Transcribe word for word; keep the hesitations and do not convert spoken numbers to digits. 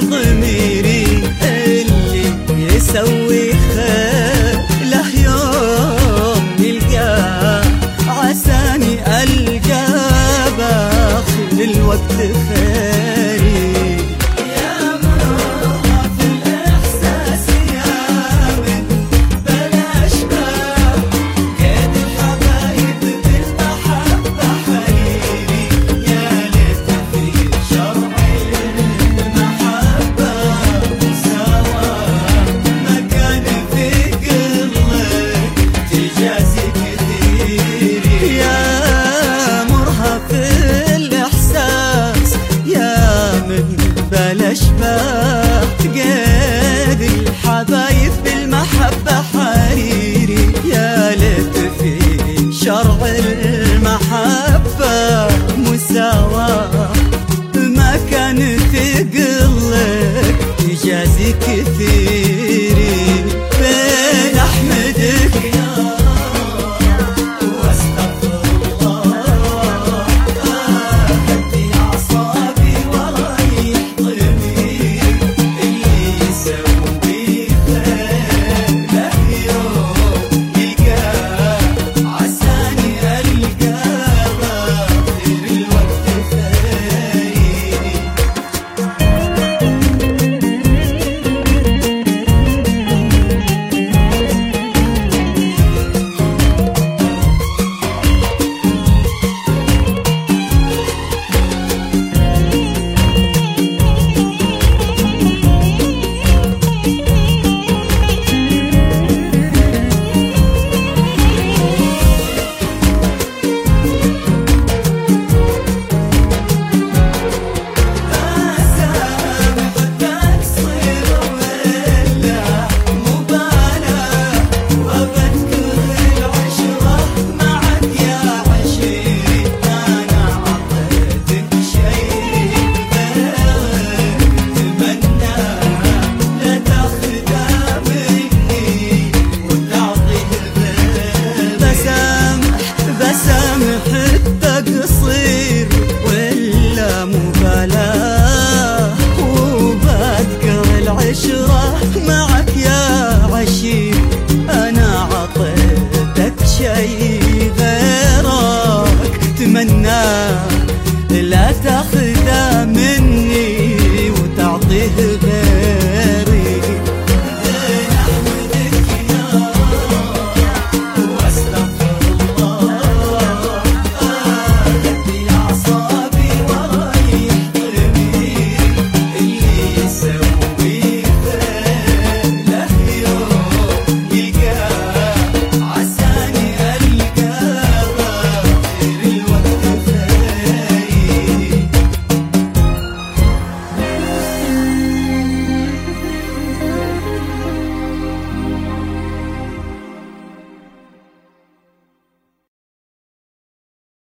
ضميري اللي يسوي خير له يوم يلقاه، عساني ألقى باخر الوقت خيري. يا مرة في الإحساس يا من بلاش باب، قيد الحبايب بالمحبة حريري. يا ليت في شرع المحبة مساواة، ما كان في قلك تجازي كثيري. يا مرها في الإحساس يا من بلاش باب، قيد الحبايب بالمحبة حريري. يا ليت في شرع المحبة مساواة، ما كان في قلك تجازي كثير.